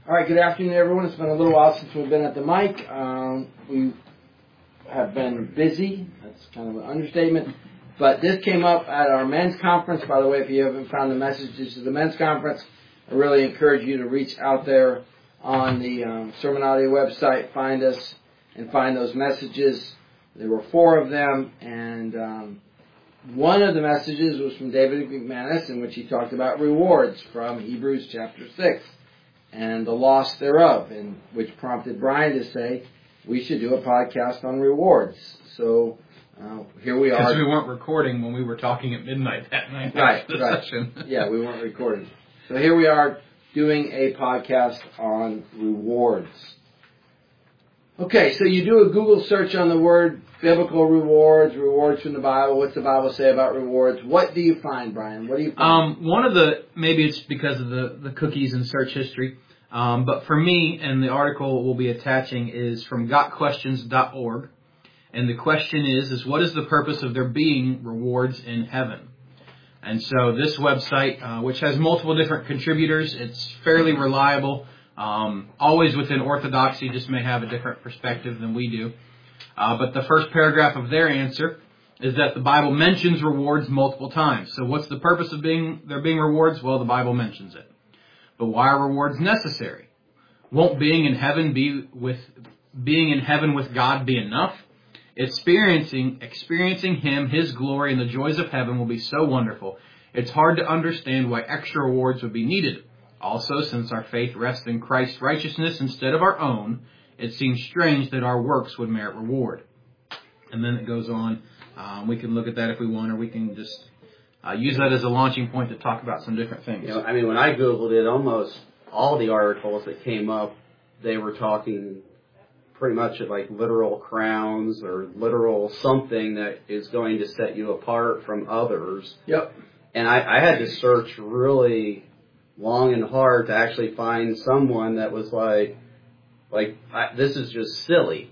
All right, good afternoon, everyone. It's been a little while since we've been at the mic. We have been busy. That's kind of an understatement. But this came up at our men's conference. By the way, if you haven't found the messages of the men's conference, I really encourage you to reach out there on the Sermon Audio website, find us, and find those messages. There were 4 of them, and one of the messages was from David McManus, in which he talked about rewards from Hebrews chapter 6. And the loss thereof, and which prompted Brian to say we should do a podcast on rewards. So here we are. Because we weren't recording when we were talking at midnight that night. Right. Session. Yeah, we weren't recording. So here we are doing a podcast on rewards. Okay, so you do a Google search on the word biblical rewards from the Bible. What's the Bible say about rewards? What do you find, Brian? What do you find? One of the, maybe it's because of the cookies in search history, but for me, and the article we'll be attaching is from gotquestions.org, and the question is what is the purpose of there being rewards in heaven? And so this website, which has multiple different contributors, it's fairly reliable, always within orthodoxy, just may have a different perspective than we do. But the first paragraph of their answer is that the Bible mentions rewards multiple times. So what's the purpose of there being rewards? Well, the Bible mentions it. But why are rewards necessary? Won't being in heaven with God be enough? Experiencing Him, His glory, and the joys of heaven will be so wonderful. It's hard to understand why extra rewards would be needed. Also, since our faith rests in Christ's righteousness instead of our own, it seems strange that our works would merit reward. And then it goes on. We can look at that if we want, or we can just use that as a launching point to talk about some different things. You know, I mean, when I Googled it, almost all the articles that came up, they were talking pretty much of like literal crowns or literal something that is going to set you apart from others. Yep. And I had to search really long and hard to actually find someone that was like this is just silly.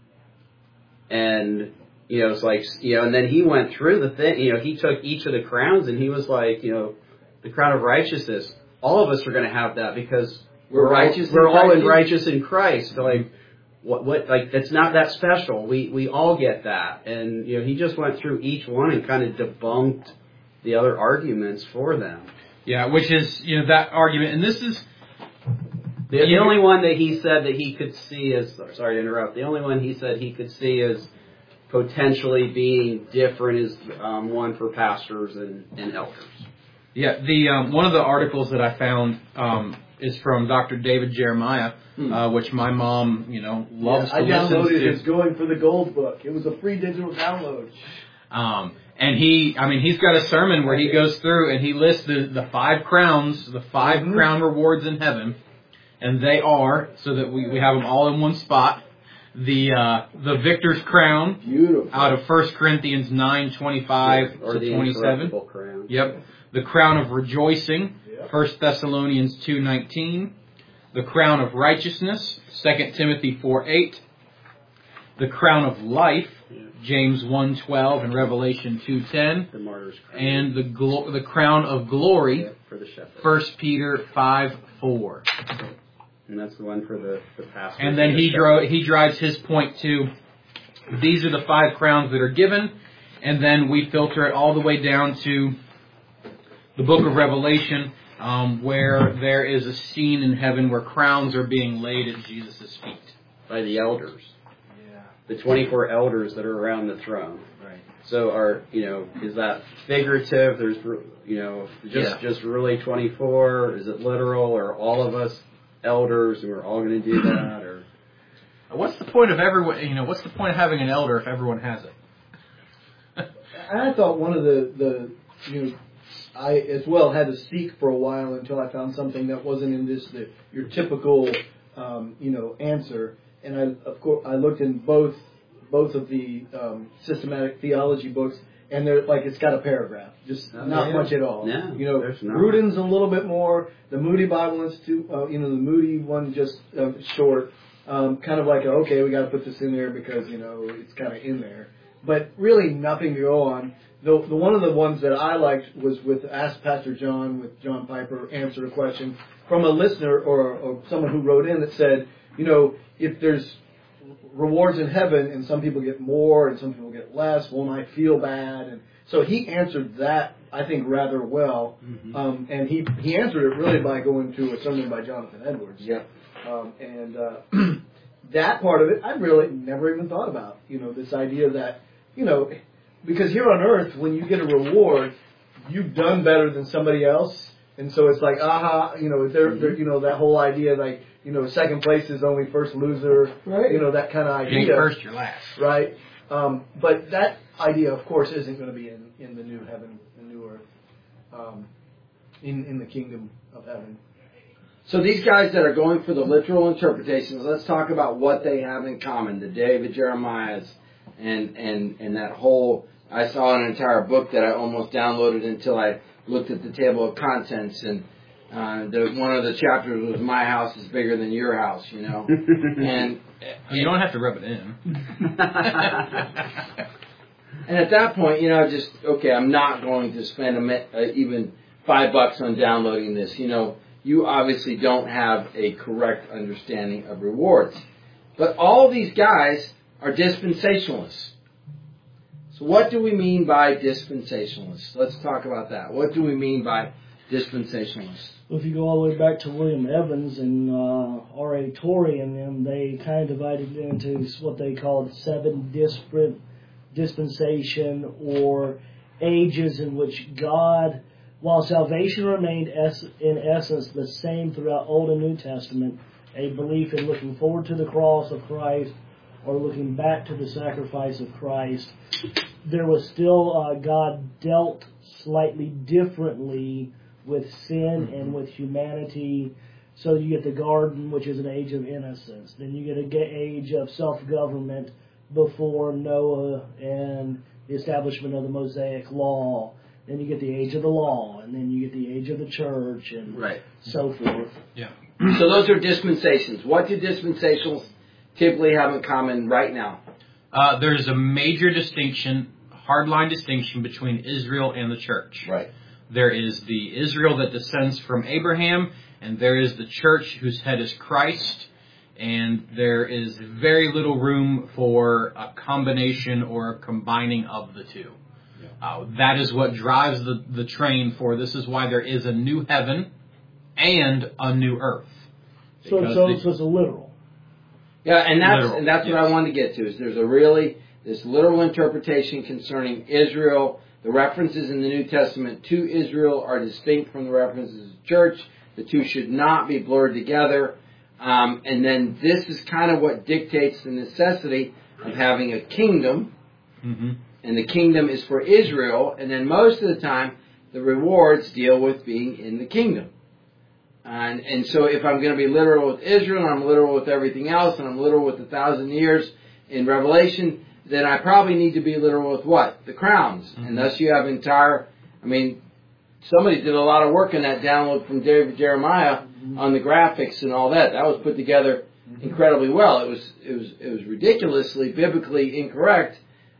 And, you know, it's like, you know, and then he went through the thing, you know, he took each of the crowns and he was like, you know, the crown of righteousness, all of us are going to have that because we're all righteous in Christ. So like, what, like, that's not that special. We all get that. And, you know, he just went through each one and kind of debunked the other arguments for them. Yeah, which is, you know, that argument, and this is... The only one that he said that he could see is, sorry to interrupt, the only one he said he could see as potentially being different is one for pastors and elders. Yeah, the one of the articles that I found is from Dr. David Jeremiah, which my mom, you know, loves to listen to. I downloaded it. It's going for the gold book. It was a free digital download. And he's got a sermon where he goes through and he lists the 5 crowns, the 5 crown rewards in heaven. And they are, so that we have them all in one spot, the victor's crown. Beautiful. Out of 1 Corinthians 9:25 to 27. Crown. Yep. The crown of rejoicing, 1 Thessalonians 2:19. The crown of righteousness, 2 Timothy 4:8. The crown of life, James 1:12 and Revelation 2:10. The martyr's crown. And the crown of glory, for the shepherd. 1 Peter 5:4. And that's the one for the pastor. And then he drives his point to, these are the 5 crowns that are given, and then we filter it all the way down to the book of Revelation, where there is a scene in heaven where crowns are being laid at Jesus' feet. By the elders. Yeah. The 24 elders that are around the throne. Right. So is that figurative? There's, you know, just really 24? Is it literal? Or all of us elders and we're all going to do that? Or what's the point of everyone? You know, what's the point of having an elder if everyone has it? I thought one of the you know, I as well had to seek for a while until I found something that wasn't in your typical answer. And I looked in both of the systematic theology books, and they're like, it's got a paragraph, just not much at all. No, you know, Ruden's a little bit more. The Moody Bible Institute, the Moody one just short, kind of like we got to put this in there because it's kind of in there, but really nothing to go on. the one of the ones that I liked was with Ask Pastor John, with John Piper answered a question from a listener or someone who wrote in that said, if there's rewards in heaven and some people get more and some people get less, won't I feel bad? And so he answered that, I think, rather well. Mm-hmm. And he answered it really by going to a sermon by Jonathan Edwards. Yeah. That part of it, I really never even thought about. This idea that, because here on earth, when you get a reward, you've done better than somebody else. And so it's like, that whole idea, like, second place is only first loser, right? That kind of idea. You ain't first, you're last. Right. But that idea, of course, isn't going to be in the new heaven and new earth, in the kingdom of heaven. So these guys that are going for the literal interpretations, let's talk about what they have in common. The David Jeremiahs and that whole, I saw an entire book that I almost downloaded until I looked at the table of contents, and one of the chapters was "My house is bigger than your house," and you don't have to rub it in. And at that point, I'm not going to spend even $5 on downloading this. You obviously don't have a correct understanding of rewards, but all these guys are dispensationalists. So what do we mean by dispensationalists? Let's talk about that. What do we mean by dispensationalists? Well, if you go all the way back to William Evans and R.A. Torrey and them, they kind of divided it into what they called 7 disparate dispensation or ages in which God, while salvation remained in essence the same throughout Old and New Testament, a belief in looking forward to the cross of Christ or looking back to the sacrifice of Christ, there was still, God dealt slightly differently with sin and with humanity. So you get the garden, which is an age of innocence. Then you get an age of self-government before Noah and the establishment of the Mosaic Law. Then you get the age of the law, and then you get the age of the church, and so forth. Yeah. So those are dispensations. What do dispensationals typically have in common right now? There's a major distinction, hardline distinction between Israel and the church. Right. There is the Israel that descends from Abraham, and there is the church whose head is Christ, and there is very little room for a combination or a combining of the two. That is what drives the train for this is why there is a new heaven and a new earth. So it's a literal. Yeah, and that's what I wanted to get to, is there's this literal interpretation concerning Israel. The references in the New Testament to Israel are distinct from the references to church. The two should not be blurred together. And then this is kind of what dictates the necessity of having a kingdom. Mm-hmm. And the kingdom is for Israel. And then most of the time, the rewards deal with being in the kingdom. And so if I'm going to be literal with Israel, and I'm literal with everything else, and I'm literal with 1,000 years in Revelation, then I probably need to be literal with what? The crowns. Mm-hmm. And thus you have somebody did a lot of work in that download from David Jeremiah on the graphics and all that. That was put together incredibly well. It was ridiculously biblically incorrect.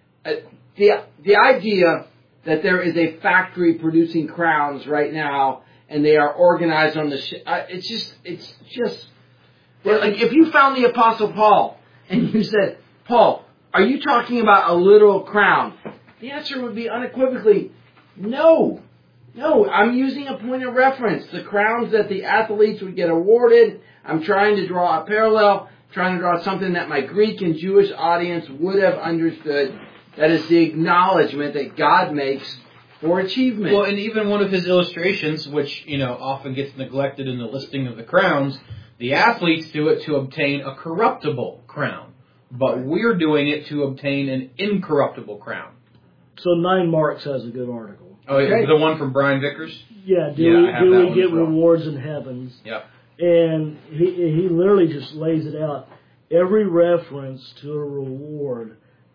The idea that there is a factory producing crowns right now and they are organized on the it's just like if you found the Apostle Paul and you said, Paul, are you talking about a literal crown? The answer would be unequivocally no. No, I'm using a point of reference. The crowns that the athletes would get awarded, I'm trying to draw a parallel, trying to draw something that my Greek and Jewish audience would have understood. That is the acknowledgement that God makes for achievement. Well, and even one of his illustrations, which, often gets neglected in the listing of the crowns, the athletes do it to obtain a corruptible crown. But we're doing it to obtain an incorruptible crown. So 9 Marks has a good article. Oh, okay. The one from Brian Vickers? Yeah, do we get rewards in heavens? Yep. And he literally just lays it out. Every reference to a reward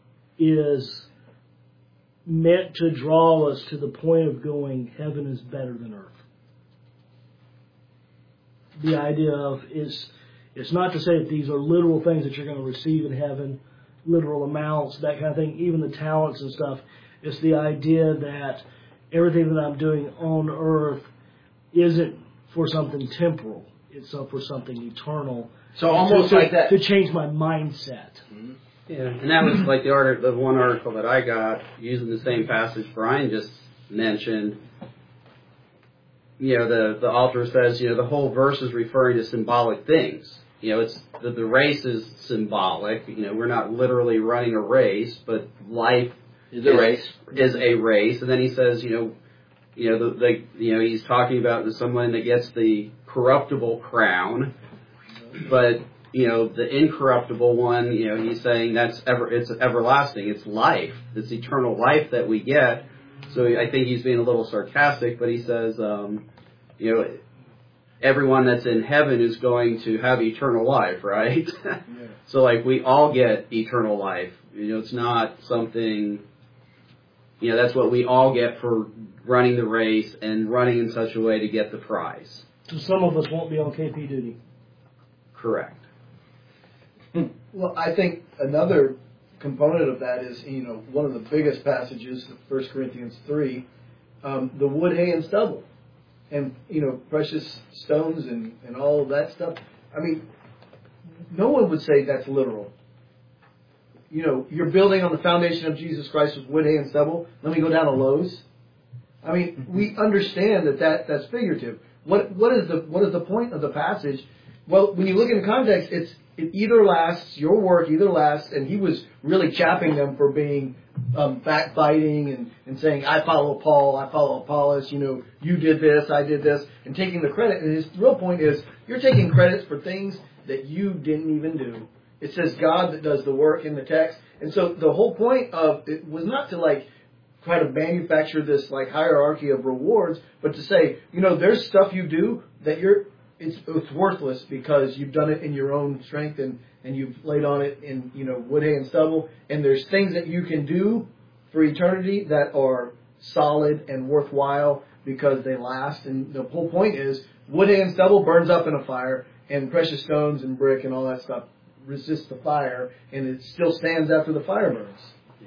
is meant to draw us to the point of going, heaven is better than earth. The idea of it's not to say that these are literal things that you're going to receive in heaven, literal amounts, that kind of thing, even the talents and stuff. It's the idea that everything that I'm doing on earth isn't for something temporal. It's for something eternal. So almost like that. To change my mindset. Mm-hmm. Yeah, and that was like the one article that I got using the same passage Brian just mentioned. You know, the author says, you know, the whole verse is referring to symbolic things. You know, it's the race is symbolic. You know, we're not literally running a race, but life is a race. And then he says, he's talking about someone that gets the corruptible crown, but you know, the incorruptible one, you know, he's saying it's everlasting. It's life. It's eternal life that we get. So I think he's being a little sarcastic, but he says, everyone that's in heaven is going to have eternal life, right? Yeah. So like we all get eternal life. You know, it's not something, you know, that's what we all get for running the race and running in such a way to get the prize. So some of us won't be on KP duty. Correct. Well, I think another component of that is, you know, one of the biggest passages of 1 Corinthians 3, the wood, hay, and stubble. And, you know, precious stones and all of that stuff. I mean, no one would say that's literal. You know, you're building on the foundation of Jesus Christ with wood, hay, and stubble. Let me go down to Lowe's. I mean, we understand that's figurative. What is the point of the passage? Well, when you look in context, it either lasts, your work either lasts, and he was really chapping them for being backbiting and saying, I follow Paul, I follow Apollos, you know, you did this, I did this, and taking the credit. And his real point is, you're taking credits for things that you didn't even do. It says God that does the work in the text. And so the whole point of it was not to like try to manufacture this like hierarchy of rewards, but to say, you know, there's stuff you do that it's worthless because you've done it in your own strength and you've laid on it in, you know, wood, hay, and stubble. And there's things that you can do for eternity that are solid and worthwhile because they last. And the whole point is wood, hay, and stubble burns up in a fire, and precious stones and brick and all that stuff resist the fire, and it still stands after the fire burns.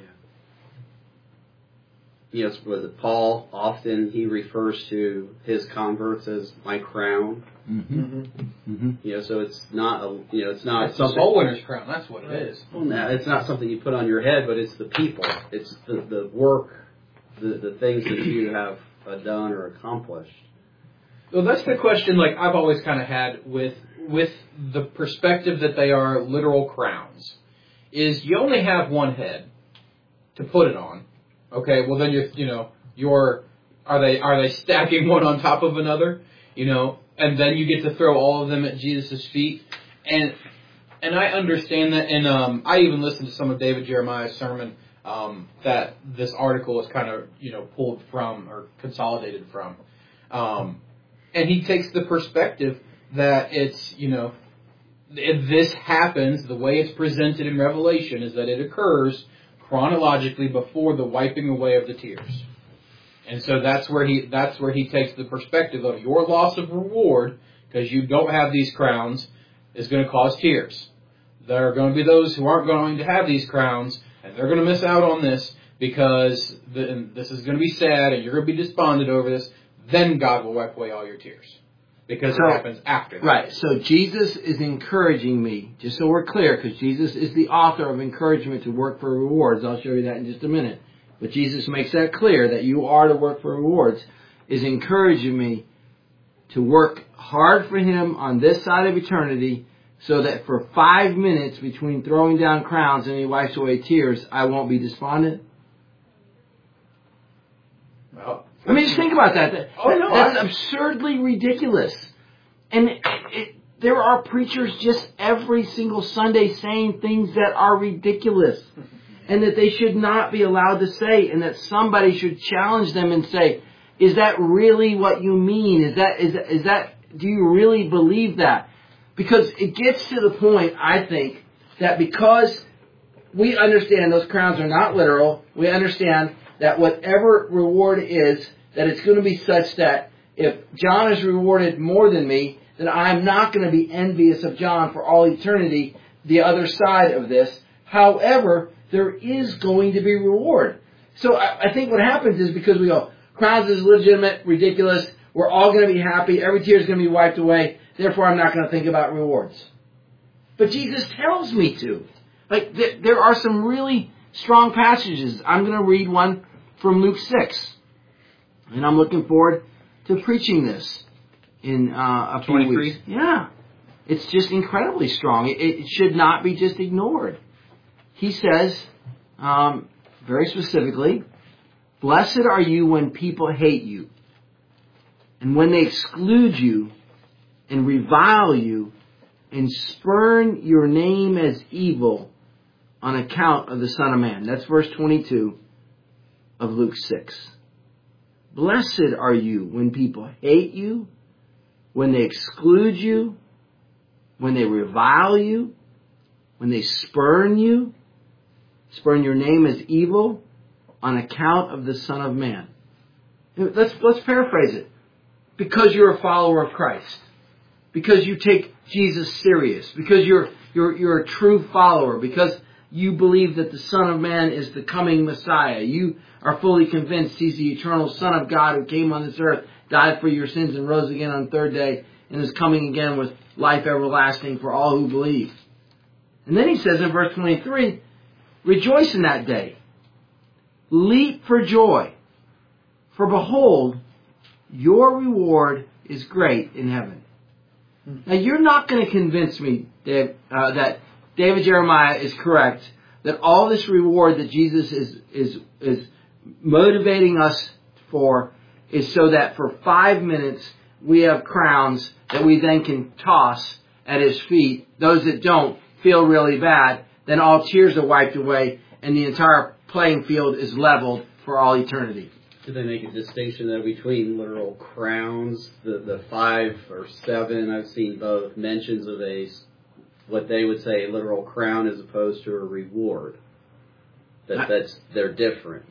Yes, with Paul, often he refers to his converts as my crown. Mm-hmm. Mm-hmm. You know, so it's not it's not it's something. a soul winner's crown. That's what it is. Well, no, it's not something you put on your head, but it's the people. It's the work, the things that you have done or accomplished. Well, that's the question. Like I've always kind of had with the perspective that they are literal crowns, is you only have one head to put it on. Okay, well then are they stacking one on top of another? You know, and then you get to throw all of them at Jesus' feet. And I understand that, and I even listened to some of David Jeremiah's sermon that this article is kind of, you know, pulled from or consolidated from. And he takes the perspective that it's, you know, if this happens, the way it's presented in Revelation is that it occurs chronologically before the wiping away of the tears. And so that's where he takes the perspective of your loss of reward, because you don't have these crowns, is going to cause tears. There are going to be those who aren't going to have these crowns, and they're going to miss out on this because this is going to be sad, and you're going to be despondent over this. Then God will wipe away all your tears, because it happens after that. Right. So Jesus is encouraging me, just so we're clear, because Jesus is the author of encouragement to work for rewards. I'll show you that in just a minute. But Jesus makes that clear that you are to work for rewards, is encouraging me to work hard for Him on this side of eternity, so that for 5 minutes between throwing down crowns and He wipes away tears, I won't be despondent. Well, I mean, just think about that. That's absurdly ridiculous. And there are preachers just every single Sunday saying things that are ridiculous and that they should not be allowed to say, and that somebody should challenge them and say, is that really what you mean? Is that do you really believe that? Because it gets to the point, I think, that because we understand those crowns are not literal, we understand that whatever reward is, that it's going to be such that if John is rewarded more than me, then I'm not going to be envious of John for all eternity, the other side of this. However, there is going to be reward. So I think what happens is because we go, crowns is legitimate, ridiculous, we're all going to be happy, every tear is going to be wiped away, therefore I'm not going to think about rewards. But Jesus tells me to. Like, there are some really strong passages. I'm going to read one from Luke 6. And I'm looking forward to preaching this in a few 23? weeks. Yeah. It's just incredibly strong. It should not be just ignored. He says, very specifically, "Blessed are you when people hate you, and when they exclude you, and revile you, and spurn your name as evil on account of the Son of Man." That's verse 22 of Luke 6. Blessed are you when people hate you, when they exclude you, when they revile you, when they spurn your name as evil on account of the Son of Man. Let's paraphrase it. Because you're a follower of Christ. Because you take Jesus serious. Because you're a true follower. Because you believe that the Son of Man is the coming Messiah. You are fully convinced He's the eternal Son of God who came on this earth, died for your sins, and rose again on the third day, and is coming again with life everlasting for all who believe. And then he says in verse 23, "Rejoice in that day. Leap for joy. For behold, your reward is great in heaven." Now you're not going to convince me, Dave, that David Jeremiah is correct, that all this reward that Jesus is motivating us for is so that for 5 minutes we have crowns that we then can toss at His feet. Those that don't feel really bad, then all tears are wiped away and the entire playing field is leveled for all eternity. Do they make a distinction, though, between literal crowns, the 5 or 7, I've seen both, mentions of what they would say a literal crown as opposed to a reward? They're different.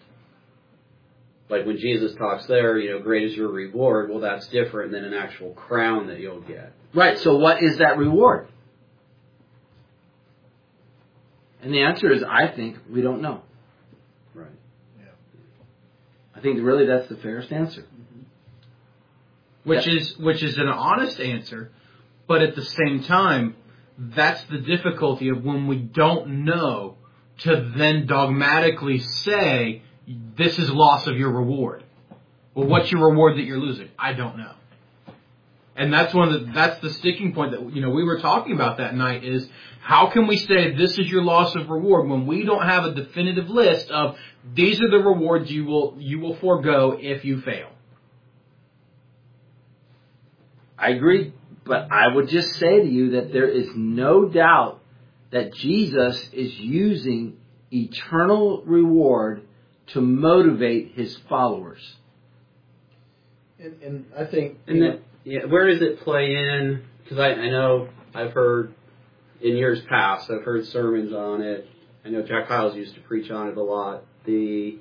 Like when Jesus talks there, great is your reward, well, that's different than an actual crown that you'll get. Right, so what is that reward? And the answer is, I think, we don't know. Right. I think really that's the fairest answer. Which is an honest answer, but at the same time, that's the difficulty of when we don't know to then dogmatically say, this is loss of your reward. Well, what's your reward that you're losing? I don't know. And that's that's the sticking point that we were talking about that night is how can we say this is your loss of reward when we don't have a definitive list of these are the rewards you will forego if you fail. I agree, but I would just say to you that there is no doubt that Jesus is using eternal reward to motivate His followers. And I think... where does it play in? Because I know I've heard in years past, I've heard sermons on it. I know Jack Hyles used to preach on it a lot. In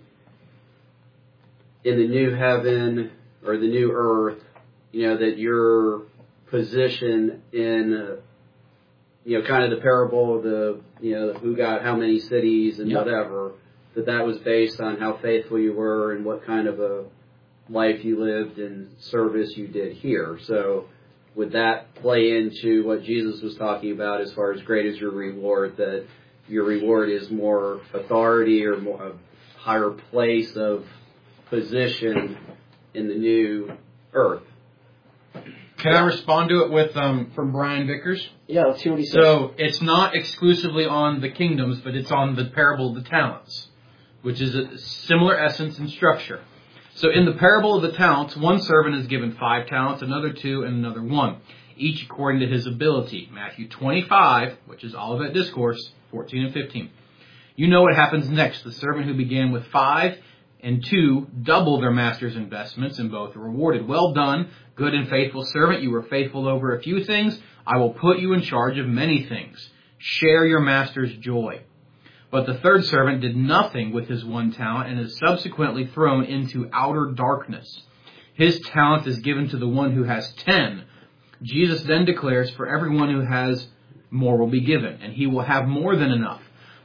the new heaven or the new earth, that your position in, kind of the parable of the, who got how many cities and whatever, that was based on how faithful you were and what kind of a life you lived and service you did here. So would that play into what Jesus was talking about as far as great is your reward, that your reward is more authority or more a higher place of position in the new earth? Can I respond to it with from Brian Vickers? Yeah, let's see what he says. So it's not exclusively on the kingdoms, but it's on the parable of the talents, which is a similar essence and structure. So in the parable of the talents, one servant is given 5 talents, another 2, and another 1, each according to his ability. Matthew 25, which is Olivet Discourse, 14 and 15. You know what happens next. The servant who began with 5 and 2 double their master's investments, and both are rewarded. Well done, good and faithful servant. You were faithful over a few things. I will put you in charge of many things. Share your master's joy. But the third servant did nothing with his 1 talent and is subsequently thrown into outer darkness. His talent is given to the one who has 10. Jesus then declares, for everyone who has more will be given, and he will have more than enough.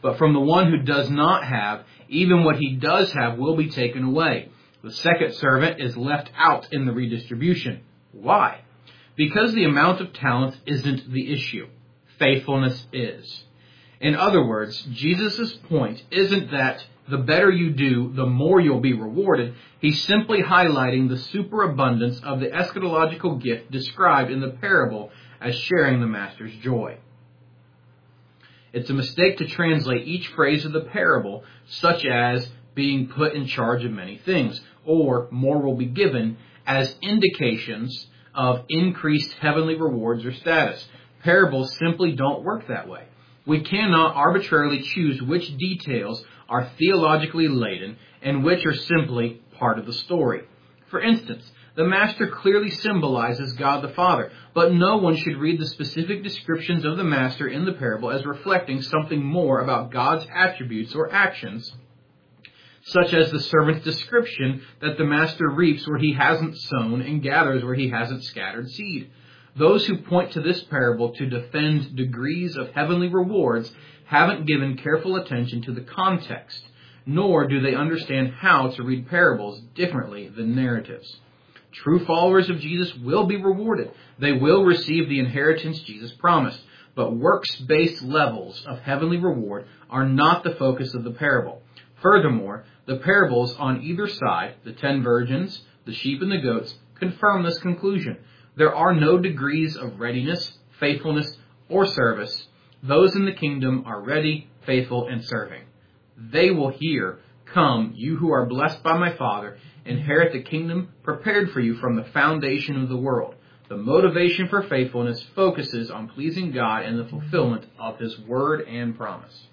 But from the one who does not have, even what he does have will be taken away. The second servant is left out in the redistribution. Why? Because the amount of talents isn't the issue. Faithfulness is. In other words, Jesus' point isn't that the better you do, the more you'll be rewarded. He's simply highlighting the superabundance of the eschatological gift described in the parable as sharing the master's joy. It's a mistake to translate each phrase of the parable, such as being put in charge of many things, or more will be given, as indications of increased heavenly rewards or status. Parables simply don't work that way. We cannot arbitrarily choose which details are theologically laden and which are simply part of the story. For instance, the Master clearly symbolizes God the Father, but no one should read the specific descriptions of the Master in the parable as reflecting something more about God's attributes or actions, such as the servant's description that the Master reaps where he hasn't sown and gathers where he hasn't scattered seed. Those who point to this parable to defend degrees of heavenly rewards haven't given careful attention to the context, nor do they understand how to read parables differently than narratives. True followers of Jesus will be rewarded. They will receive the inheritance Jesus promised. But works-based levels of heavenly reward are not the focus of the parable. Furthermore, the parables on either side, the 10 virgins, the sheep and the goats, confirm this conclusion. There are no degrees of readiness, faithfulness, or service. Those in the kingdom are ready, faithful, and serving. They will hear, "Come, you who are blessed by my Father, inherit the kingdom prepared for you from the foundation of the world." The motivation for faithfulness focuses on pleasing God and the fulfillment of His word and promise.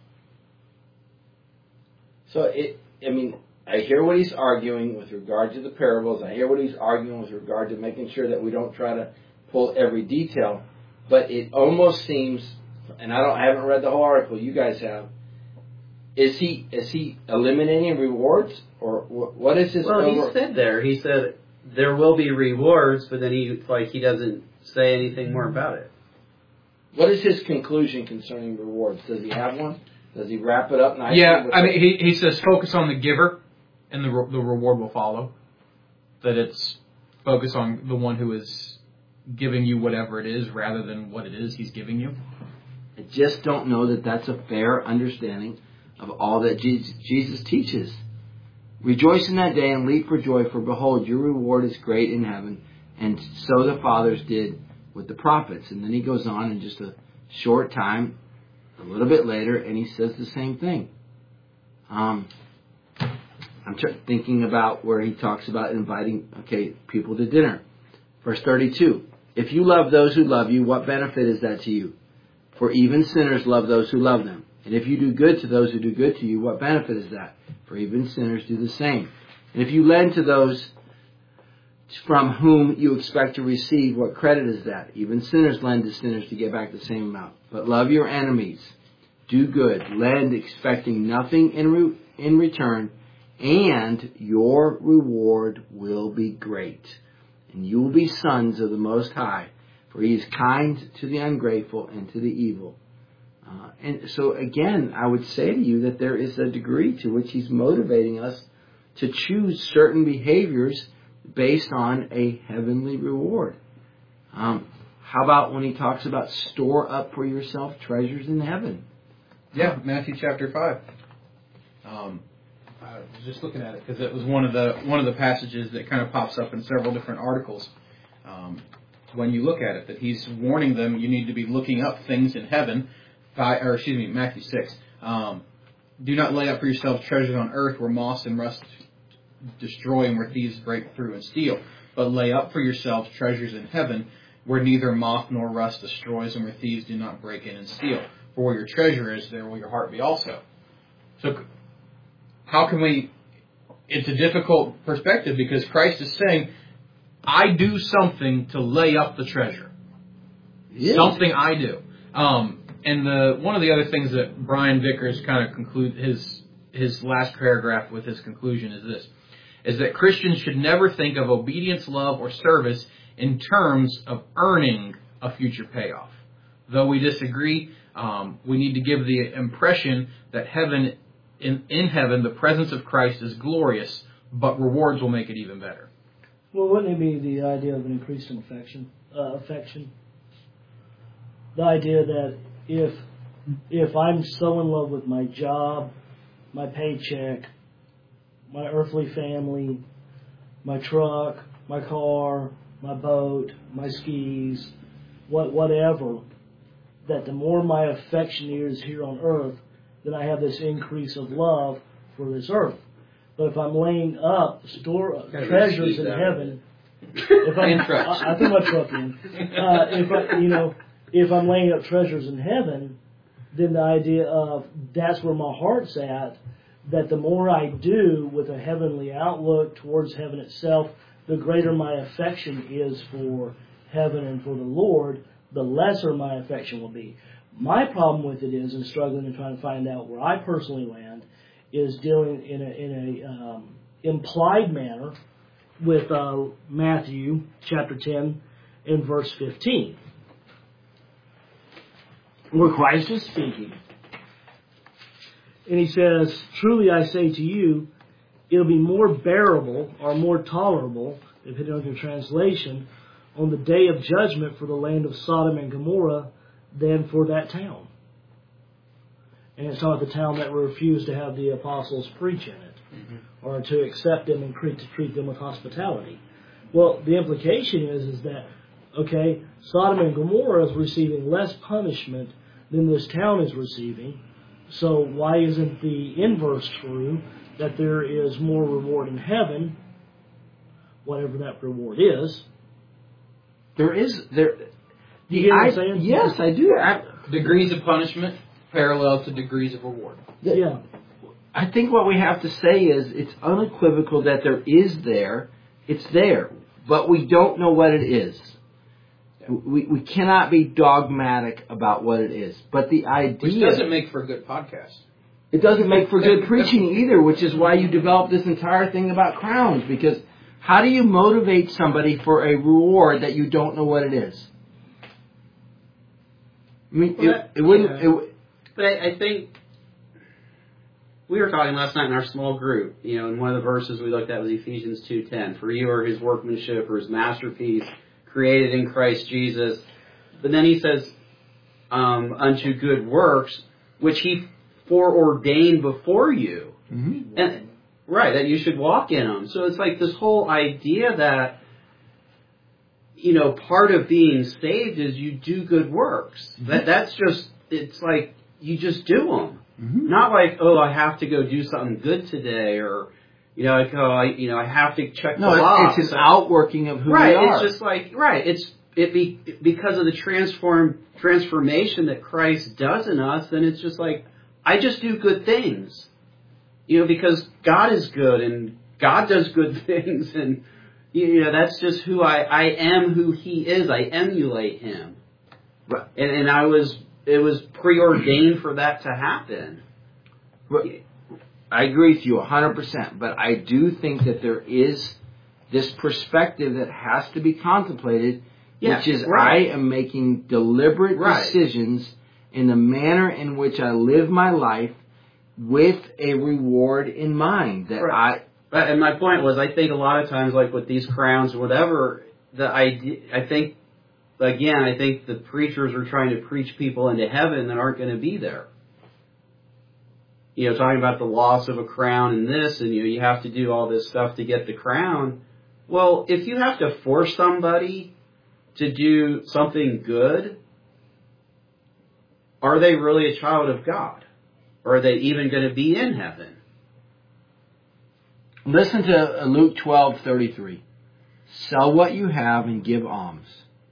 So, I hear what he's arguing with regard to the parables. I hear what he's arguing with regard to making sure that we don't try to pull every detail. But it almost seems, and I haven't read the whole article, you guys have, is he eliminating rewards? Or what is his... Well, he said there will be rewards, but then he doesn't say anything more about it. What is his conclusion concerning rewards? Does he have one? Does he wrap it up nicely? Yeah, he says focus on the giver, and the reward will follow. That it's focus on the one who is giving you whatever it is rather than what it is he's giving you. I just don't know that that's a fair understanding of all that Jesus teaches. Rejoice in that day and leap for joy, for behold, your reward is great in heaven, and so the fathers did with the prophets. And then he goes on in just a short time, a little bit later, and he says the same thing. I'm thinking about where he talks about inviting people to dinner. Verse 32, if you love those who love you, what benefit is that to you? For even sinners love those who love them. And if you do good to those who do good to you, what benefit is that? For even sinners do the same. And if you lend to those from whom you expect to receive, what credit is that? Even sinners lend to sinners to get back the same amount. But love your enemies. Do good. Lend expecting nothing in return, and your reward will be great. And you will be sons of the Most High, for He is kind to the ungrateful and to the evil. And so again, I would say to you that there is a degree to which He's motivating us to choose certain behaviors based on a heavenly reward. How about when He talks about store up for yourself treasures in heaven? Yeah, Matthew chapter 5. I was just looking at it because it was one of the passages that kind of pops up in several different articles. When you look at it, that He's warning them, you need to be looking up things in heaven. Matthew 6. Do not lay up for yourselves treasures on earth where moss and rust destroy and where thieves break through and steal. But lay up for yourselves treasures in heaven where neither moth nor rust destroys and where thieves do not break in and steal. For where your treasure is, there will your heart be also. So how can we... It's a difficult perspective because Christ is saying, I do something to lay up the treasure. Yeah. Something I do. And one of the other things that Brian Vickers kind of conclude his last paragraph with his conclusion is this, is that Christians should never think of obedience, love, or service in terms of earning a future payoff. Though we disagree, We need to give the impression that heaven, in heaven, the presence of Christ is glorious, but rewards will make it even better. Well, wouldn't it be the idea of an increased affection? The idea that if I'm so in love with my job, my paycheck, my earthly family, my truck, my car, my boat, my skis, whatever, that the more my affection is here on earth, then I have this increase of love for this earth. But if I'm laying up treasures in heaven, I threw my truck in. If I'm laying up treasures in heaven, then the idea of that's where my heart's at, that the more I do with a heavenly outlook towards heaven itself, the greater my affection is for heaven and for the Lord, the lesser my affection will be. My problem with it is, in struggling and trying to find out where I personally land, is dealing in a implied manner with Matthew chapter 10 and verse 15, where Christ is speaking. And he says, "Truly I say to you, it'll be more bearable or more tolerable, depending on your translation, on the day of judgment for the land of Sodom and Gomorrah than for that town." And it's not the town that refused to have the apostles preach in it, or to accept them and to treat them with hospitality. Well, the implication is that, okay, Sodom and Gomorrah is receiving less punishment than this town is receiving. So why isn't the inverse true, that there is more reward in heaven, whatever that reward is? There is. You get what I'm saying? Yes, I do. Degrees of punishment parallel to degrees of reward. Yeah. I think what we have to say is it's unequivocal that it's there, but we don't know what it is. We cannot be dogmatic about what it is. But the idea... Which doesn't make for a good podcast. It doesn't make for good preaching either, which is why you developed this entire thing about crowns. Because how do you motivate somebody for a reward that you don't know what it is? I mean, it wouldn't... Yeah. But I think we were talking last night in our small group, and one of the verses we looked at was Ephesians 2:10. For you are his workmanship, or his masterpiece, created in Christ Jesus. But then he says, unto good works, which he foreordained before you. Mm-hmm. And, right, that you should walk in them. So it's like this whole idea that, part of being saved is you do good works. Mm-hmm. That's just, it's like, you just do them. Mm-hmm. Not like, I have to go do something good today, or, I have to check the box. It's an outworking of who we are. It's just like, because of the transformation that Christ does in us, then it's just like, I just do good things. Because God is good, and God does good things, and, that's just who I am who he is. I emulate him. Right. And it was preordained for that to happen. Right. I agree with you 100%, but I do think that there is this perspective that has to be contemplated, which is I am making deliberate decisions in the manner in which I live my life with a reward in mind. And my point was, I think a lot of times, like with these crowns or whatever, I think the preachers are trying to preach people into heaven that aren't going to be there. Talking about the loss of a crown and this, and you have to do all this stuff to get the crown. Well, if you have to force somebody to do something good, are they really a child of God? Or are they even going to be in heaven? Listen to Luke 12:33. Sell what you have and give alms.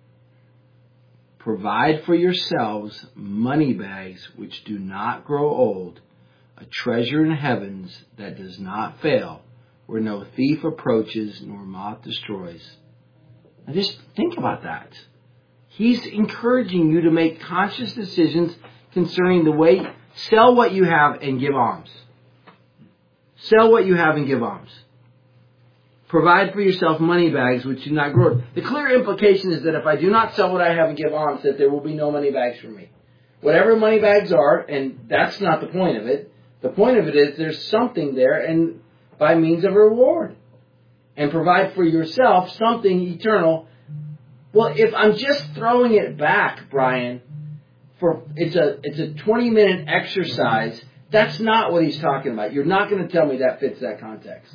Provide for yourselves money bags which do not grow old, a treasure in heavens that does not fail, where no thief approaches nor moth destroys. Now just think about that. He's encouraging you to make conscious decisions concerning the way. Sell what you have and give alms. Sell what you have and give alms. Provide for yourself money bags which do not grow. The clear implication is that if I do not sell what I have and give alms, that there will be no money bags for me. whatever money bags are, and that's not the point of it. The point of it is there's something there, and by means of a reward. And provide for yourself something eternal. Well, if I'm just throwing it back, Brian, it's a 20-minute exercise, that's not what he's talking about. You're not going to tell me that fits that context.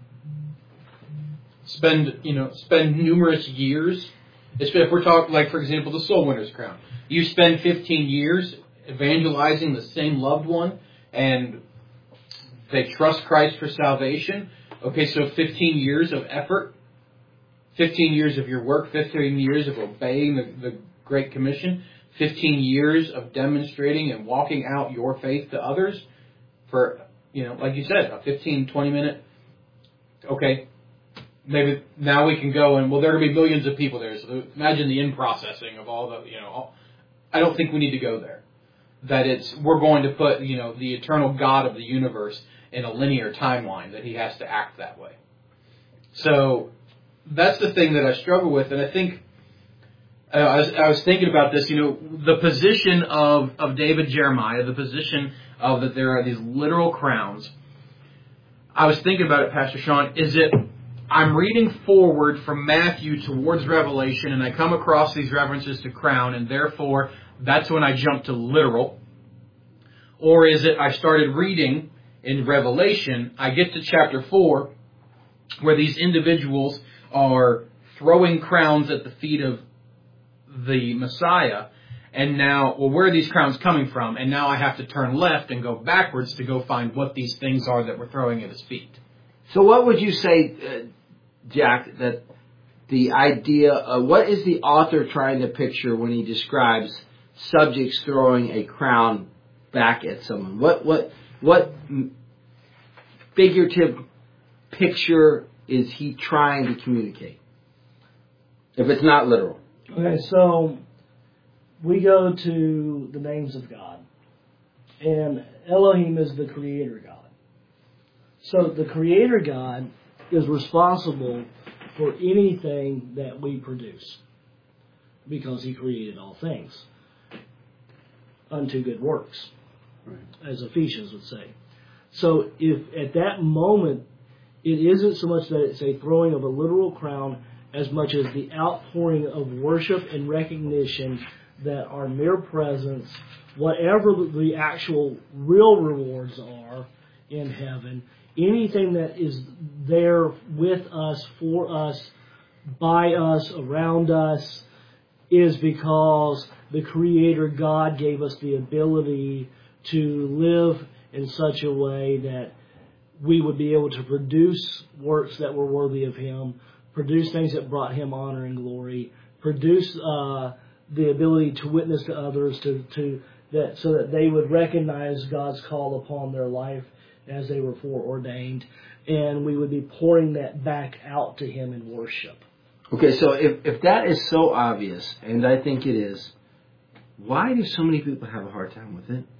Spend numerous years. If we're talking, like, for example, the Soul Winner's Crown. You spend 15 years evangelizing the same loved one, and they trust Christ for salvation. Okay, so 15 years of effort, 15 years of your work, 15 years of obeying the Great Commission, 15 years of demonstrating and walking out your faith to others for, like you said, a 15, 20-minute, okay, maybe now we can go and, well, there are going to be millions of people there, so imagine the in-processing of all the, I don't think we need to go there. That we're going to put, the eternal God of the universe in a linear timeline, that he has to act that way. So that's the thing that I struggle with, and I think I was thinking about this. The position of David Jeremiah, the position of that there are these literal crowns. I was thinking about it, Pastor Sean. Is it I'm reading forward from Matthew towards Revelation, and I come across these references to crown, and therefore that's when I jump to literal? Or is it I started reading in Revelation, I get to chapter 4, where these individuals are throwing crowns at the feet of the Messiah, and now, well, where are these crowns coming from? And now I have to turn left and go backwards to go find what these things are that we're throwing at his feet. So what would you say, Jack, that the idea of what is the author trying to picture when he describes subjects throwing a crown back at someone? What figurative picture is he trying to communicate, if it's not literal? Okay, so we go to the names of God, and Elohim is the creator God. So the creator God is responsible for anything that we produce, because he created all things unto good works, as Ephesians would say. So if at that moment, it isn't so much that it's a throwing of a literal crown as much as the outpouring of worship and recognition that our mere presence, whatever the actual real rewards are in heaven, anything that is there with us, for us, by us, around us, is because the Creator God gave us the ability to live in such a way that we would be able to produce works that were worthy of Him, produce things that brought Him honor and glory, produce the ability to witness to others, so that they would recognize God's call upon their life as they were foreordained, and we would be pouring that back out to Him in worship. Okay, so if that is so obvious, and I think it is, why do so many people have a hard time with it?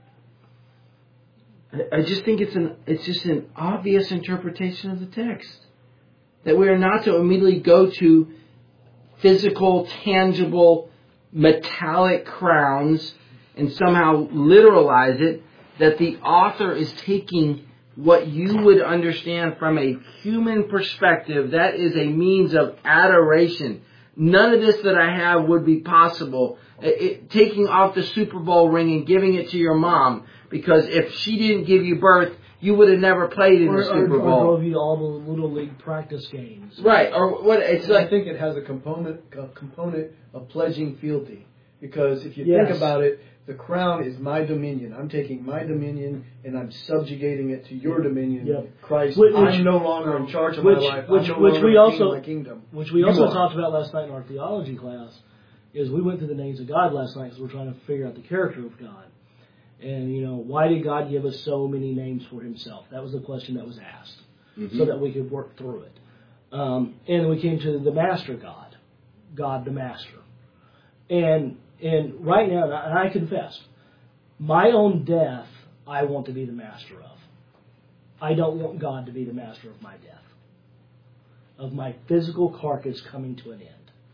I just think it's just an obvious interpretation of the text. That we are not to immediately go to physical, tangible, metallic crowns and somehow literalize it. That the author is taking what you would understand from a human perspective, that is a means of adoration. None of this that I have would be possible. Taking off the Super Bowl ring and giving it to your mom, because if she didn't give you birth, you would have never played in the Super Bowl. Or drove you to all the Little League practice games. Right. Or what? It's like, I think it has a component of pledging fealty, because if you think about it, the crown is my dominion. I'm taking my dominion and I'm subjugating it to your dominion, Christ. I'm no longer in charge of my life. Which we also talked about last night in our theology class. Is we went through the names of God last night because we're trying to figure out the character of God. And, why did God give us so many names for Himself? That was the question that was asked, so that we could work through it. And we came to the Master God, God the Master. And right now, and I confess, my own death, I want to be the master of. I don't want God to be the master of my death, of my physical carcass coming to an end.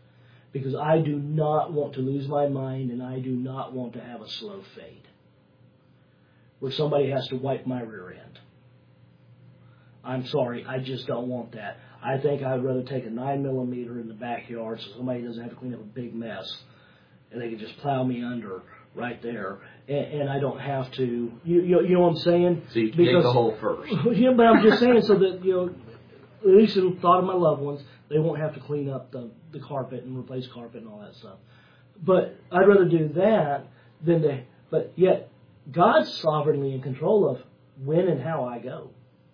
because I do not want to lose my mind, and I do not want to have a slow fade where somebody has to wipe my rear end. I'm sorry, I just don't want that. I think I'd rather take a 9mm in the backyard so somebody doesn't have to clean up a big mess, and they can just plow me under right there, and I don't have to. You know what I'm saying? So you can dig the hole first. Yeah, but I'm just saying so that at least in the thought of my loved ones, they won't have to clean up the carpet and replace carpet and all that stuff. But I'd rather do that than to. But yet, God's sovereignly in control of when and how I go.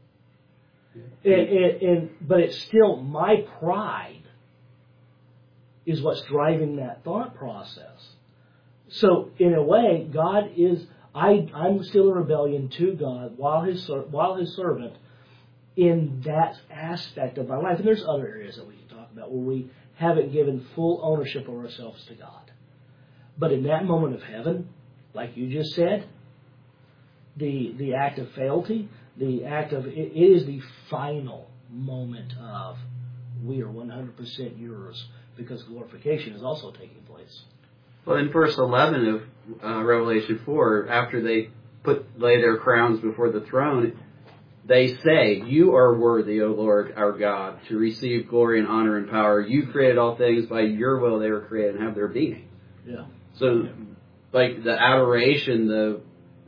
But it's still my pride is what's driving that thought process. So in a way, God is. I'm still in rebellion to God while His servant in that aspect of my life. And there's other areas that we can talk about where we haven't given full ownership of ourselves to God. But in that moment of heaven, like you just said, the act of fealty, the act of, it is the final moment of we are 100% yours, because glorification is also taking place. Well, in verse 11 of Revelation 4, after they lay their crowns before the throne, they say, "You are worthy, O Lord our God, to receive glory and honor and power. You created all things. By your will they were created and have their being." Yeah. So, like the adoration,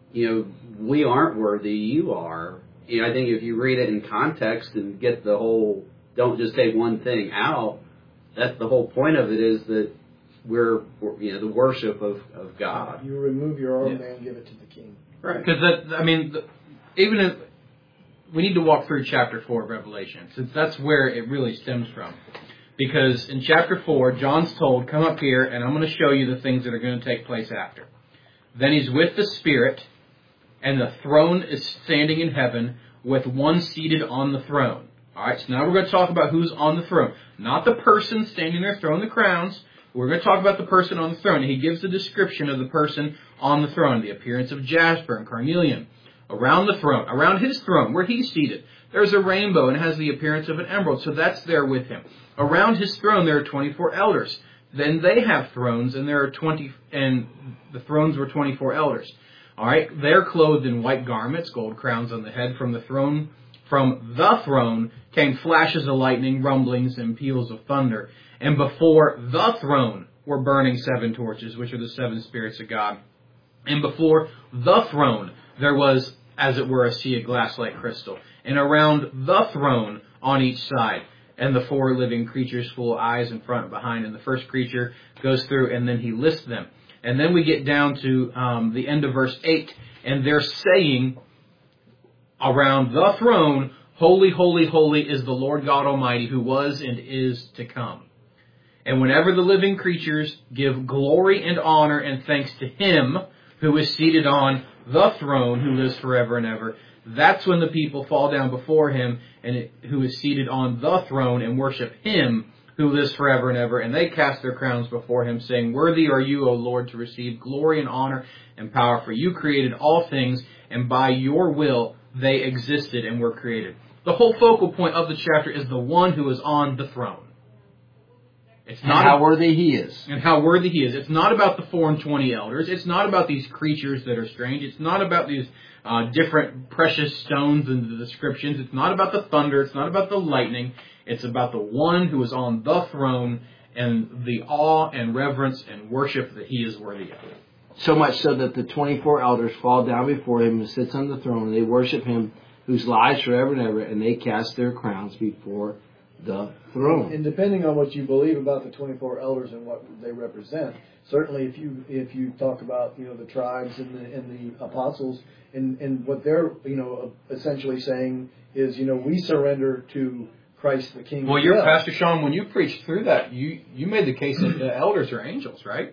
we aren't worthy, you are. I think if you read it in context and get the whole, don't just take one thing out, that's the whole point of it, is that we're the worship of God. You remove your own man, give it to the king. Right. Because even if we need to walk through chapter 4 of Revelation, since that's where it really stems from. Because in chapter 4, John's told, "Come up here, and I'm going to show you the things that are going to take place after." Then he's with the Spirit, and the throne is standing in heaven with one seated on the throne. All right, so now we're going to talk about who's on the throne. Not the person standing there throwing the crowns. We're going to talk about the person on the throne. He gives the description of the person on the throne, the appearance of jasper and carnelian. Around the throne, around his throne, where he's seated, there's a rainbow and it has the appearance of an emerald, so that's there with him. Around his throne, there are 24 elders. Then they have thrones, and there are and the thrones were 24 elders. All right, they're clothed in white garments, gold crowns on the head. From the throne came flashes of lightning, rumblings, and peals of thunder. And before the throne were burning 7 torches, which are the 7 spirits of God. And before the throne there was, as it were, a sea of glass like crystal. And around the throne on each side, and the 4 living creatures full of eyes in front and behind. And the first creature goes through, and then he lists them. And then we get down to the end of verse 8, and they're saying, around the throne, "Holy, holy, holy is the Lord God Almighty, who was and is to come." And whenever the living creatures give glory and honor and thanks to Him who is seated on the throne, who lives forever and ever, that's when the people fall down before Him who is seated on the throne and worship Him who lives forever and ever. And they cast their crowns before Him, saying, "Worthy are you, O Lord, to receive glory and honor and power, for you created all things, and by your will they existed and were created." The whole focal point of the chapter is the one who is on the throne. It's not how worthy He is. And how worthy He is. It's not about the 4 and 20 elders. It's not about these creatures that are strange. It's not about these different precious stones and the descriptions. It's not about the thunder. It's not about the lightning. It's about the one who is on the throne and the awe and reverence and worship that He is worthy of. So much so that the 24 elders fall down before Him who sits on the throne, and they worship Him whose lives forever and ever, and they cast their crowns before the throne. And depending on what you believe about the 24 elders and what they represent, certainly if you talk about the tribes and the apostles and what they're essentially saying is we surrender to Christ the King. Well, you're Pastor Sean. When you preached through that, you made the case that the elders are angels, right?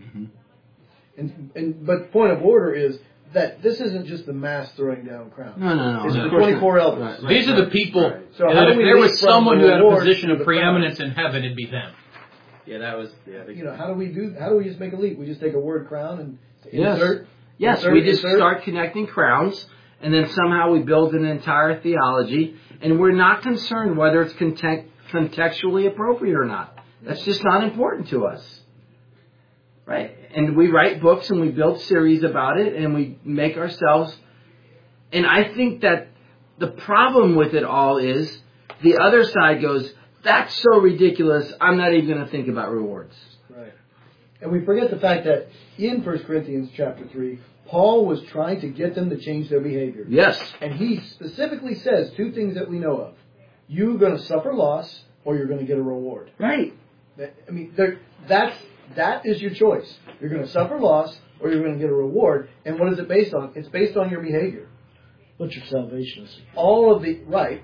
Mm-hmm. But point of order is that this isn't just the mass throwing down crowns. No. It's the 24 elders. Right. These are the people. Right. So that if there was someone who had a position of preeminence in heaven, it'd be them. Yeah, that was. Yeah, how do we just make a leap? We just take a word crown and insert. Yes, we just start connecting crowns, and then somehow we build an entire theology, and we're not concerned whether it's contextually appropriate or not. That's just not important to us. Right? And we write books and we build series about it and we make ourselves... And I think that the problem with it all is the other side goes, that's so ridiculous, I'm not even going to think about rewards. Right. And we forget the fact that in 1 Corinthians chapter 3, Paul was trying to get them to change their behavior. Yes. And he specifically says two things that we know of. You're going to suffer loss or you're going to get a reward. Right. I mean, that is your choice. You're going to suffer loss or you're going to get a reward. And what is it based on? It's based on your behavior. But your salvation is All of the, right.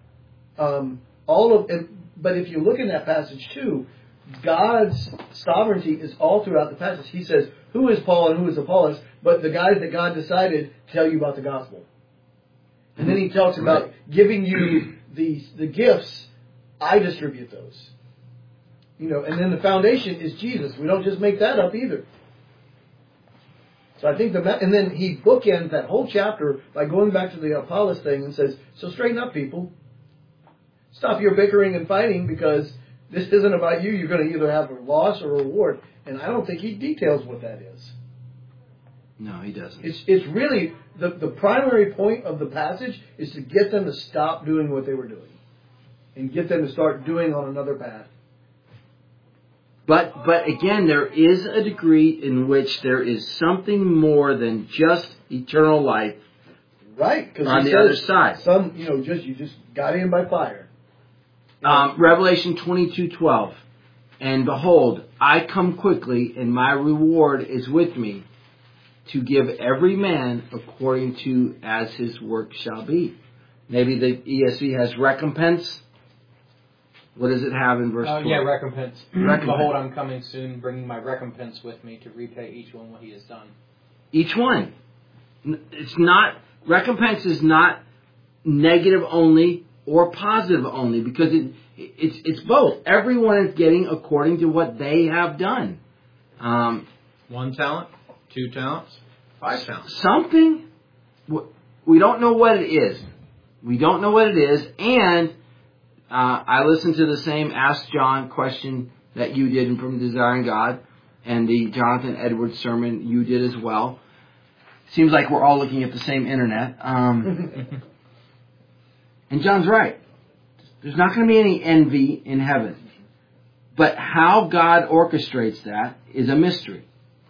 But if you look in that passage too, God's sovereignty is all throughout the passage. He says, who is Paul and who is Apollos? But the guys that God decided to tell you about the gospel. And then he talks about giving you the gifts. I distribute those. And then the foundation is Jesus. We don't just make that up either. So I think and then he bookends that whole chapter by going back to the Apollos thing and says, so straighten up, people. Stop your bickering and fighting because this isn't about you. You're going to either have a loss or a reward. And I don't think he details what that is. No, he doesn't. It's really, the primary point of the passage is to get them to stop doing what they were doing. And get them to start doing on another path. But again, there is a degree in which there is something more than just eternal life. Right. On the other side. You just got in by fire. Revelation 22:12. And behold, I come quickly, and my reward is with me, to give every man according to as his work shall be. Maybe the ESV has recompense. What does it have in verse 12? Yeah, recompense. Behold, I'm coming soon, bringing my recompense with me to repay each one what he has done. Each one. Recompense is not negative only or positive only, because it's both. Everyone is getting according to what they have done. 1 talent, 2 talents, 5 talents. Something. We don't know what it is. And I listened to the same Ask John question that you did from Desiring God, and the Jonathan Edwards sermon you did as well. Seems like we're all looking at the same internet. And John's right. There's not going to be any envy in heaven. But how God orchestrates that is a mystery.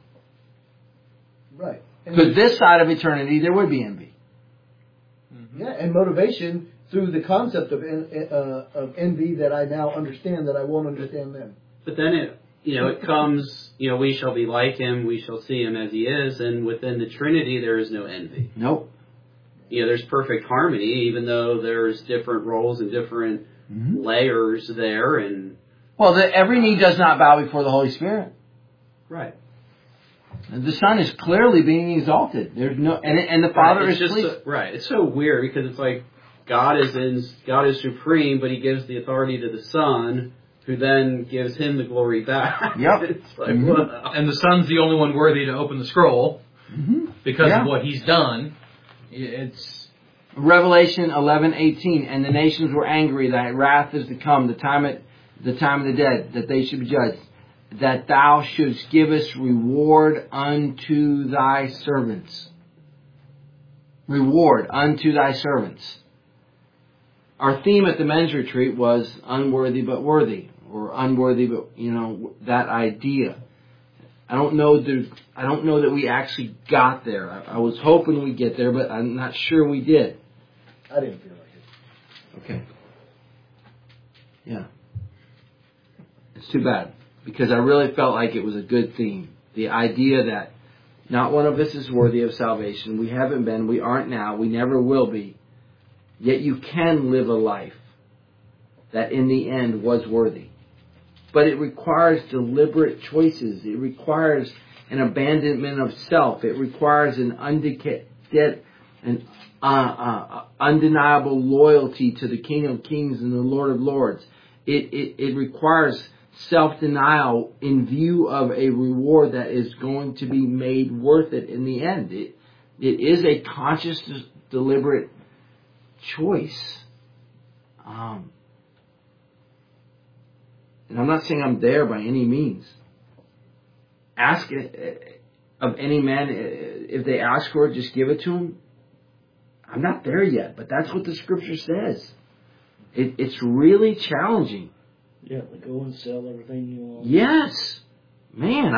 Right. Because this side of eternity, there would be envy. Yeah, and motivation through the concept of envy that I now understand that I won't understand then. But then it comes, we shall be like him, we shall see him as he is, and within the Trinity there is no envy. Nope. There's perfect harmony, even though there's different roles and different layers there. And every knee does not bow before the Holy Spirit. Right. And the Son is clearly being exalted. There's no, and the Father is pleased. Right. It's so weird because it's like God is supreme, but He gives the authority to the Son, who then gives Him the glory back. Yep. It's like, wow. And the Son's the only one worthy to open the scroll because of what He's done. It's Revelation 11:18, and the nations were angry that wrath is to come, the time of the dead, that they should be judged, that thou shouldst give us reward unto thy servants. Reward unto thy servants. Our theme at the men's retreat was unworthy but worthy, or unworthy but, that idea. I don't know that we actually got there. I was hoping we'd get there, but I'm not sure we did. I didn't feel like it. Okay. Yeah. It's too bad, because I really felt like it was a good theme. The idea that not one of us is worthy of salvation. We haven't been, we aren't now, we never will be. Yet you can live a life that in the end was worthy. But it requires deliberate choices. It requires an abandonment of self. It requires an undeniable loyalty to the King of Kings and the Lord of Lords. It requires self-denial in view of a reward that is going to be made worth it in the end. It is a conscious, deliberate choice. and I'm not saying I'm there by any means. Ask of any man, if they ask for it, just give it to him. I'm not there yet, but that's what the Scripture says. It's really challenging. Yeah, go and sell everything you own. Yes, man.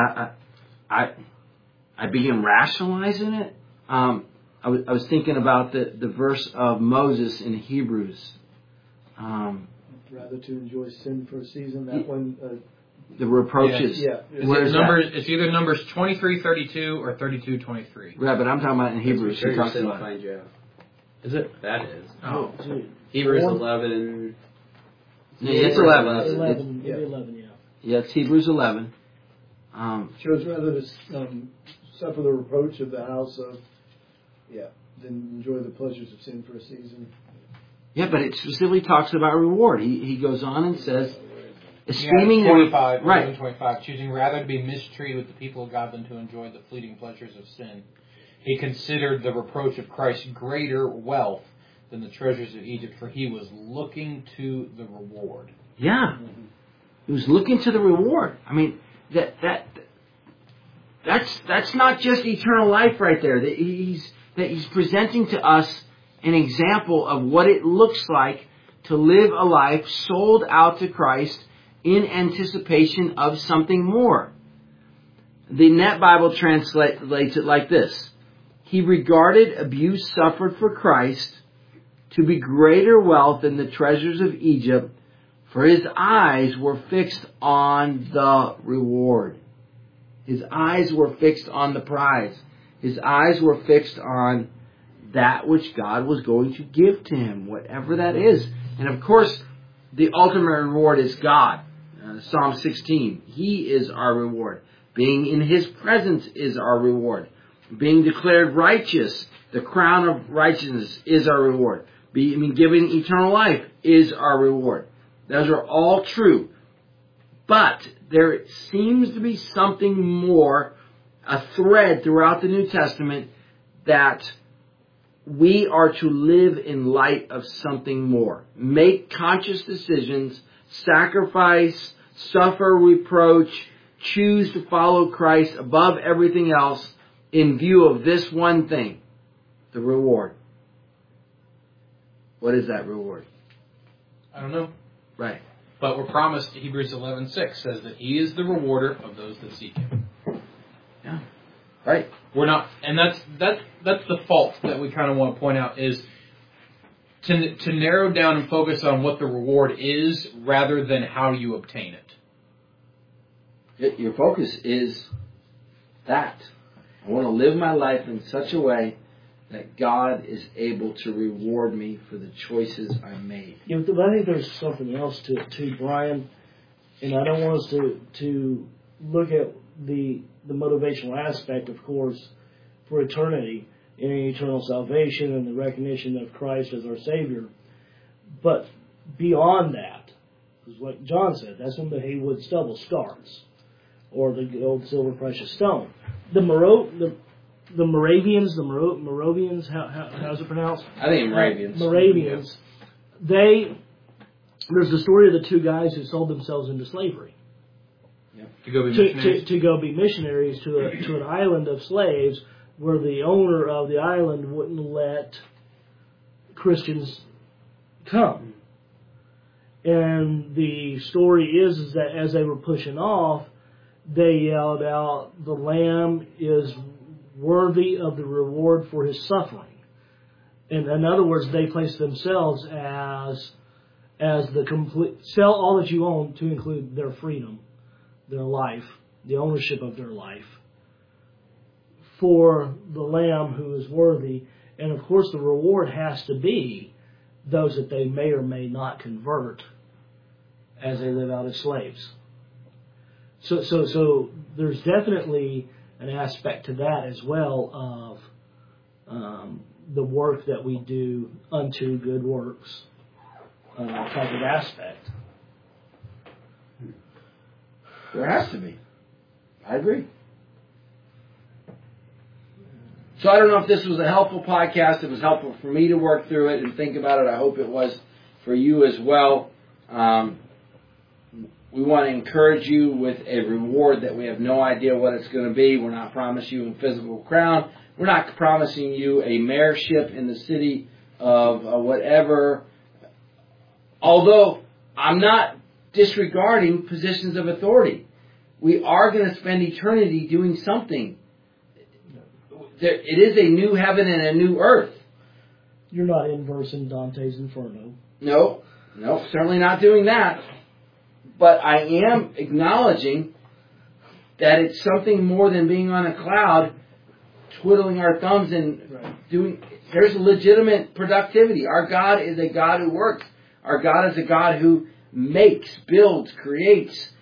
I began rationalizing it. I was thinking about the verse of Moses in Hebrews. Rather to enjoy sin for a season. That one. The reproaches. Yeah. It's either Numbers 23:32 or 32:23. Right, but I'm talking about in Hebrews. Sure, He talks sin will about find you out. Is it? That is. Oh. Hebrews 11. Yeah, it's 11. 11, maybe 11, yeah. Yeah, it's Hebrews 11. Chose rather to suffer the reproach of the house of, than enjoy the pleasures of sin for a season. Yeah, but it specifically talks about reward. He goes on and says, esteeming 25, right. 25, choosing rather to be mistreated with the people of God than to enjoy the fleeting pleasures of sin. He considered the reproach of Christ greater wealth than the treasures of Egypt, for he was looking to the reward. Yeah. He was looking to the reward. I mean, that's not just eternal life right there. That he's presenting to us an example of what it looks like to live a life sold out to Christ in anticipation of something more. The Net Bible translates it like this. He regarded abuse suffered for Christ to be greater wealth than the treasures of Egypt, for his eyes were fixed on the reward. His eyes were fixed on the prize. His eyes were fixed on that which God was going to give to him, whatever that is. And of course, the ultimate reward is God. Psalm 16, He is our reward. Being in His presence is our reward. Being declared righteous, the crown of righteousness is our reward. Being given eternal life is our reward. Those are all true. But there seems to be something more, a thread throughout the New Testament, that we are to live in light of something more. Make conscious decisions, sacrifice, suffer reproach, choose to follow Christ above everything else in view of this one thing, the reward. What is that reward? I don't know. Right. But we're promised, Hebrews 11:6 says that He is the rewarder of those that seek Him. Yeah. Right. We're not, and that's the fault that we kind of want to point out is to narrow down and focus on what the reward is rather than how you obtain it. Your focus is that. I want to live my life in such a way that God is able to reward me for the choices I made. Yeah, but I think there's something else to it too, Brian. And I don't want us to look at the motivational aspect, of course, for eternity in eternal salvation and the recognition of Christ as our Savior. But beyond that, is what John said, that's when the haywood stubble starts, or the gold, silver, precious stone. The Moravians, how's it pronounced? I think Moravians. Moravians. There's the story of the two guys who sold themselves into slavery. To go be missionaries? To go be missionaries to an island of slaves where the owner of the island wouldn't let Christians come. And the story is that as they were pushing off, they yelled out, "The Lamb is worthy of the reward for his suffering." And in other words, they placed themselves as the complete, sell all that you own to include their freedom, their life, the ownership of their life, for the Lamb who is worthy. And of course, the reward has to be those that they may or may not convert as they live out as slaves. So there's definitely an aspect to that as well of the work that we do unto good works type of aspect. There has to be. I agree. So I don't know if this was a helpful podcast. It was helpful for me to work through it and think about it. I hope it was for you as well. we want to encourage you with a reward that we have no idea what it's going to be. We're not promising you a physical crown. We're not promising you a mayorship in the city of whatever. Although I'm not disregarding positions of authority. We are going to spend eternity doing something. It is a new heaven and a new earth. You're not inversing Dante's Inferno. No, certainly not doing that. But I am acknowledging that it's something more than being on a cloud, twiddling our thumbs and doing. There's legitimate productivity. Our God is a God who works. Our God is a God who makes, builds, creates,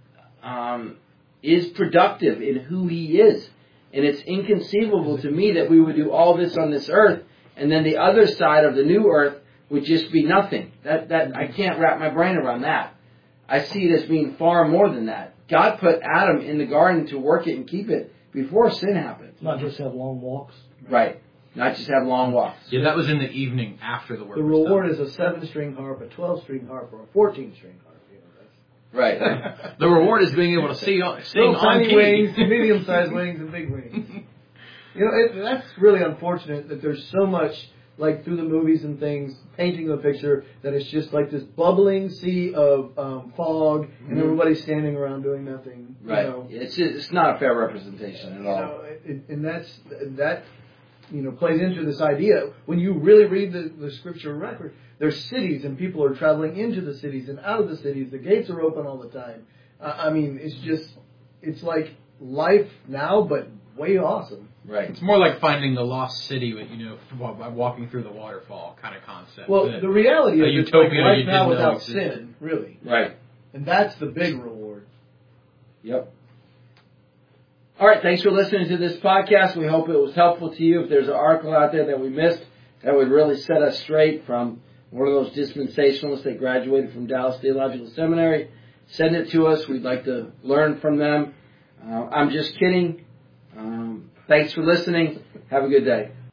is productive in who He is. And it's inconceivable to me that we would do all this on this earth, and then the other side of the new earth would just be nothing. That I can't wrap my brain around that. I see it as being far more than that. God put Adam in the garden to work it and keep it before sin happened. Not just have long walks. Right. Not just have long walks. Yeah, that was in the evening after the work. The reward is a 7-string harp, a 12-string harp, or a 14-string harp. Right. The reward is being able to sing on tiny key. wings, medium-sized wings, and big wings. That's really unfortunate that there's so much, like through the movies and things, painting the picture that it's just like this bubbling sea of fog, and everybody's standing around doing nothing. Right. It's not a fair representation at all. And that plays into this idea. When you really read the scripture record, there's cities and people are traveling into the cities and out of the cities. The gates are open all the time. It's like life now, but way awesome. Right. It's more like finding the lost city, by walking through the waterfall kind of concept. Well, the reality is it's like life now without sin, really. Right. And that's the big reward. Yep. All right, thanks for listening to this podcast. We hope it was helpful to you. If there's an article out there that we missed that would really set us straight from one of those dispensationalists that graduated from Dallas Theological Seminary, send it to us. We'd like to learn from them. I'm just kidding. Thanks for listening. Have a good day.